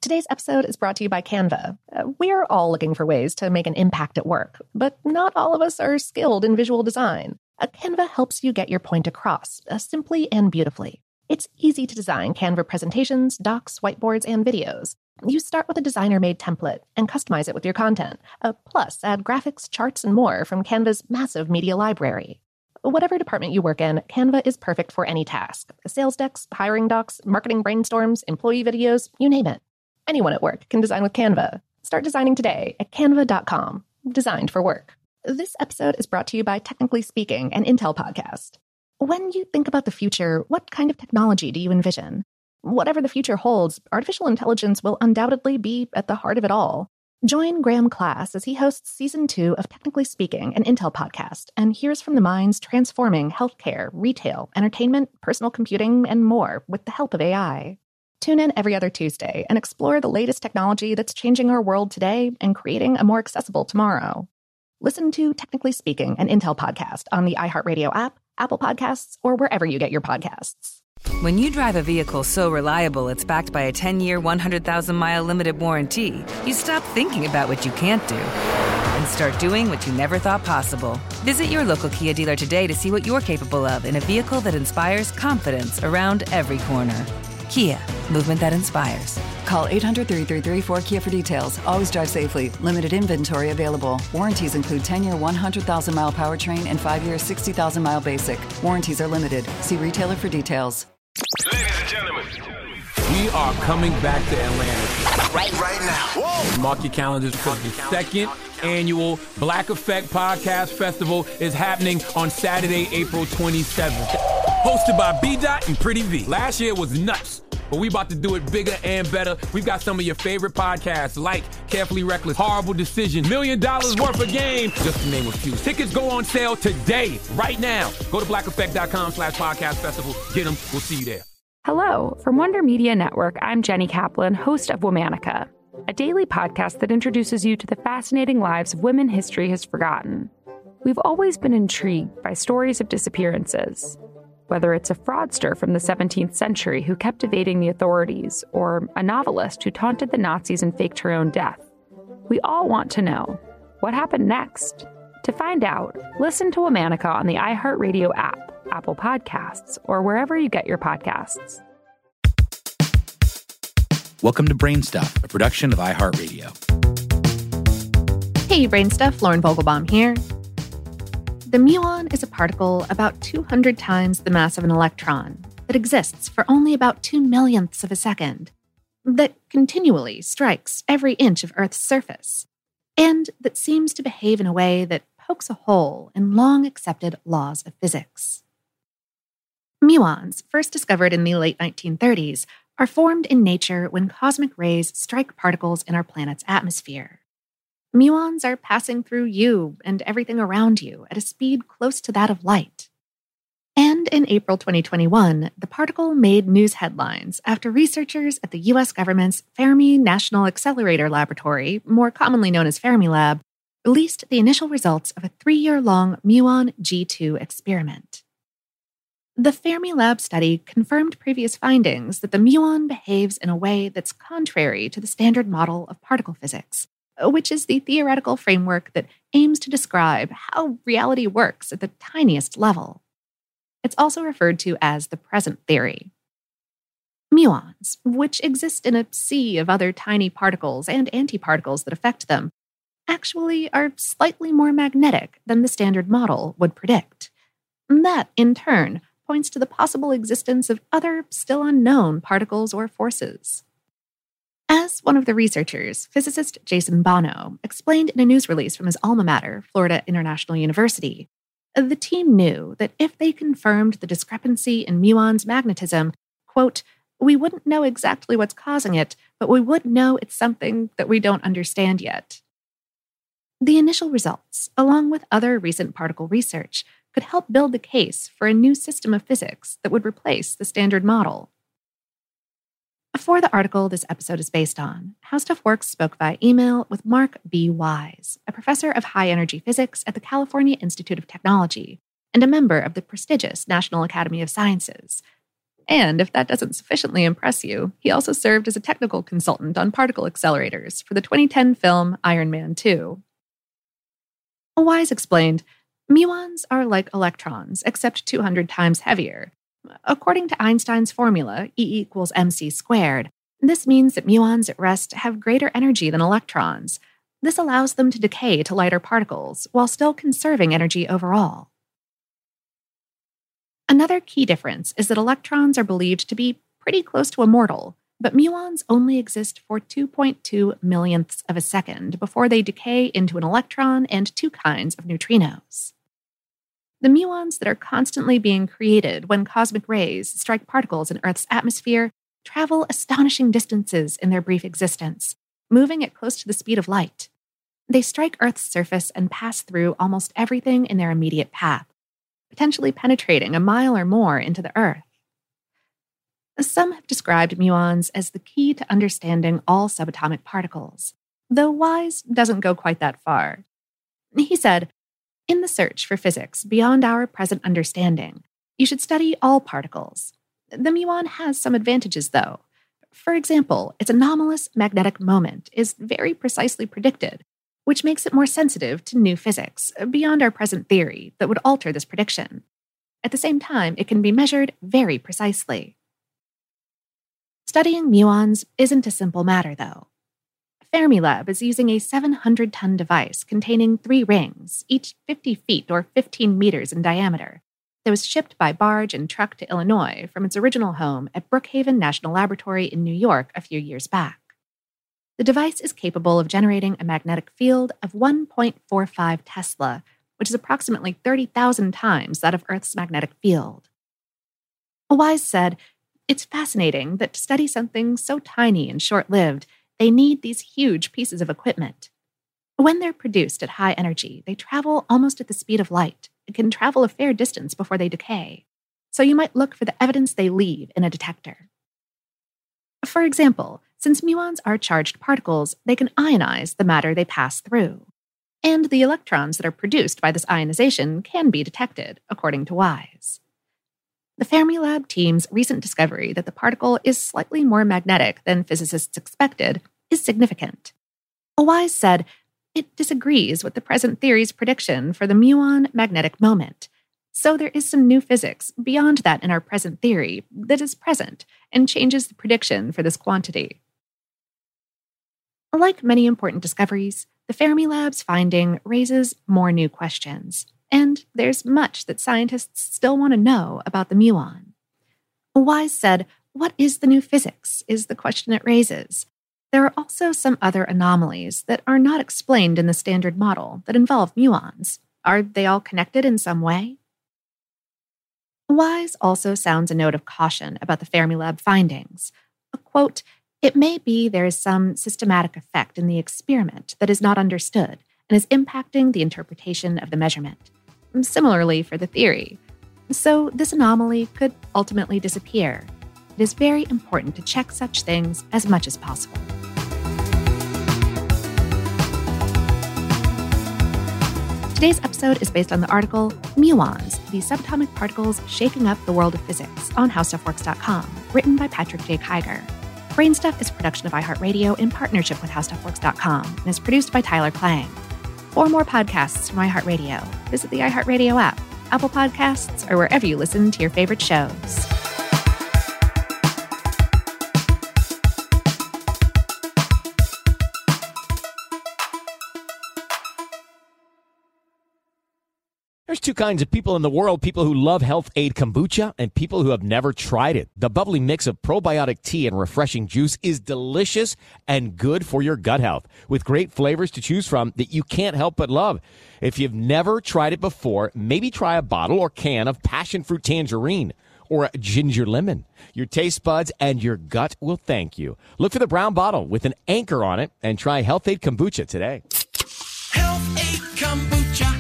Today's episode is brought to you by Canva. We're all looking for ways to make an impact at work, but not all of us are skilled in visual design. Canva helps you get your point across, simply and beautifully. It's easy to design Canva presentations, docs, whiteboards, and videos. You start with a designer-made template and customize it with your content. Plus, add graphics, charts, and more from Canva's massive media library. Whatever department you work in, Canva is perfect for any task. Sales decks, hiring docs, marketing brainstorms, employee videos, you name it. Anyone at work can design with Canva. Start designing today at canva.com. Designed for work. This episode is brought to you by Technically Speaking, an Intel podcast. When you think about the future, what kind of technology do you envision? Whatever the future holds, artificial intelligence will undoubtedly be at the heart of it all. Join Graham Class as he hosts Season 2 of Technically Speaking, an Intel podcast, and hears from the minds transforming healthcare, retail, entertainment, personal computing, and more with the help of AI. Tune in every other Tuesday and explore the latest technology that's changing our world today and creating a more accessible tomorrow. Listen to Technically Speaking, an Intel podcast on the iHeartRadio app, Apple Podcasts, or wherever you get your podcasts. When you drive a vehicle so reliable it's backed by a 10-year, 100,000-mile limited warranty, you stop thinking about what you can't do and start doing what you never thought possible. Visit your local Kia dealer today to see what you're capable of in a vehicle that inspires confidence around every corner. Kia, movement that inspires. Call 800-333-4KIA for details. Always drive safely. Limited inventory available. Warranties include 10-year, 100,000-mile powertrain and 5-year, 60,000-mile basic. Warranties are limited. See retailer for details. Ladies and gentlemen, we are coming back to Atlanta right now. Whoa. Mark your calendars because the second annual Black Effect Podcast Festival is happening on Saturday, April 27th. Hosted by B-Dot and Pretty V. Last year was nuts, but we about to do it bigger and better. We've got some of your favorite podcasts like Carefully Reckless, Horrible Decision, $1 Million Worth of Game, just to name a few. Tickets go on sale today, right now. Go to blackeffect.com/podcast festival. Get them. We'll see you there. Hello. From Wonder Media Network, I'm Jenny Kaplan, host of Womanica, a daily podcast that introduces you to the fascinating lives of women history has forgotten. We've always been intrigued by stories of disappearances, whether it's a fraudster from the 17th century who kept evading the authorities, or a novelist who taunted the Nazis and faked her own death. We all want to know, what happened next? To find out, listen to Womanica on the iHeartRadio app, Apple Podcasts, or wherever you get your podcasts. Welcome to Brainstuff, a production of iHeartRadio. Hey, Brainstuff, Lauren Vogelbaum here. The muon is a particle about 200 times the mass of an electron that exists for only about 2/millionths of a second, that continually strikes every inch of Earth's surface, and that seems to behave in a way that pokes a hole in long-accepted laws of physics. Muons, first discovered in the late 1930s, are formed in nature when cosmic rays strike particles in our planet's atmosphere. Muons are passing through you and everything around you at a speed close to that of light. And in April 2021, the particle made news headlines after researchers at the U.S. government's Fermi National Accelerator Laboratory, more commonly known as Fermilab, released the initial results of a 3-year-long muon G2 experiment. The Fermilab study confirmed previous findings that the muon behaves in a way that's contrary to the standard model of particle physics, which is the theoretical framework that aims to describe how reality works at the tiniest level. It's also referred to as the present theory. Muons, which exist in a sea of other tiny particles and antiparticles that affect them, actually are slightly more magnetic than the standard model would predict. That, in turn, points to the possible existence of other, still unknown particles or forces. As one of the researchers, physicist Jason Bono, explained in a news release from his alma mater, Florida International University, the team knew that if they confirmed the discrepancy in muons' magnetism, quote, we wouldn't know exactly what's causing it, but we would know it's something that we don't understand yet. The initial results, along with other recent particle research, could help build the case for a new system of physics that would replace the standard model. For the article this episode is based on, How Stuff Works spoke via email with Mark B. Wise, a professor of high-energy physics at the California Institute of Technology and a member of the prestigious National Academy of Sciences. And if that doesn't sufficiently impress you, he also served as a technical consultant on particle accelerators for the 2010 film Iron Man 2. Wise explained, muons are like electrons, except 200 times heavier. According to Einstein's formula, E equals mc squared, this means that muons at rest have greater energy than electrons. This allows them to decay to lighter particles while still conserving energy overall. Another key difference is that electrons are believed to be pretty close to immortal, but muons only exist for 2.2 millionths of a second before they decay into an electron and two kinds of neutrinos. The muons that are constantly being created when cosmic rays strike particles in Earth's atmosphere travel astonishing distances in their brief existence, moving at close to the speed of light. They strike Earth's surface and pass through almost everything in their immediate path, potentially penetrating a mile or more into the Earth. Some have described muons as the key to understanding all subatomic particles, though Wise doesn't go quite that far. He said, "In the search for physics beyond our present understanding, you should study all particles. The muon has some advantages, though. For example, its anomalous magnetic moment is very precisely predicted, which makes it more sensitive to new physics, beyond our present theory, that would alter this prediction. At the same time, it can be measured very precisely." Studying muons isn't a simple matter, though. Fermilab is using a 700-ton device containing 3 rings, each 50 feet or 15 meters in diameter, that was shipped by barge and truck to Illinois from its original home at Brookhaven National Laboratory in New York a few years back. The device is capable of generating a magnetic field of 1.45 Tesla, which is approximately 30,000 times that of Earth's magnetic field. Wise said, "It's fascinating that to study something so tiny and short-lived, they need these huge pieces of equipment. When they're produced at high energy, they travel almost at the speed of light and can travel a fair distance before they decay. So you might look for the evidence they leave in a detector." For example, since muons are charged particles, they can ionize the matter they pass through. And the electrons that are produced by this ionization can be detected, according to Wise. The Fermilab team's recent discovery that the particle is slightly more magnetic than physicists expected is significant. Wise said, "It disagrees with the present theory's prediction for the muon magnetic moment. So there is some new physics beyond that in our present theory that is present and changes the prediction for this quantity." Like many important discoveries, the Fermilab's finding raises more new questions, and there's much that scientists still want to know about the muon. Wise said, "What is the new physics is the question it raises. There are also some other anomalies that are not explained in the standard model that involve muons. Are they all connected in some way?" Wise also sounds a note of caution about the Fermilab findings. Quote, "It may be there is some systematic effect in the experiment that is not understood and is impacting the interpretation of the measurement. Similarly for the theory. So this anomaly could ultimately disappear. It is very important to check such things as much as possible." Today's episode is based on the article Muons, the Subatomic Particles Shaking Up the World of Physics on HowStuffWorks.com, written by Patrick J. Kiger. Brainstuff is a production of iHeartRadio in partnership with HowStuffWorks.com and is produced by Tyler Klang. For more podcasts from iHeartRadio, visit the iHeartRadio app, Apple Podcasts, or wherever you listen to your favorite shows. There's two kinds of people in the world, people who love Health Aid Kombucha and people who have never tried it. The bubbly mix of probiotic tea and refreshing juice is delicious and good for your gut health, with great flavors to choose from that you can't help but love. If you've never tried it before, maybe try a bottle or can of passion fruit tangerine or a ginger lemon. Your taste buds and your gut will thank you. Look for the brown bottle with an anchor on it and try Health Aid Kombucha today. Health Aid Kombucha.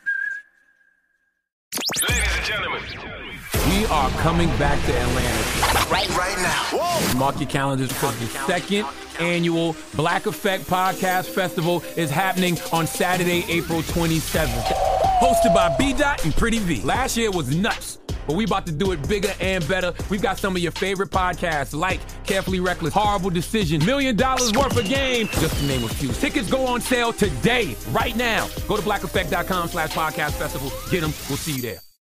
Ladies and gentlemen, We are coming back to Atlanta. right now. Whoa. Mark your calendars because the second annual Black Effect Podcast Festival is happening on Saturday, April 27th. Hosted by B. Dot and Pretty V. Last year was nuts. but we about to do it bigger and better. We've got some of your favorite podcasts like Carefully Reckless, Horrible Decision, $1 Million Worth of Game, just to name a few. Tickets go on sale today, right now. Go to blackeffect.com/podcast festival. Get them. We'll see you there.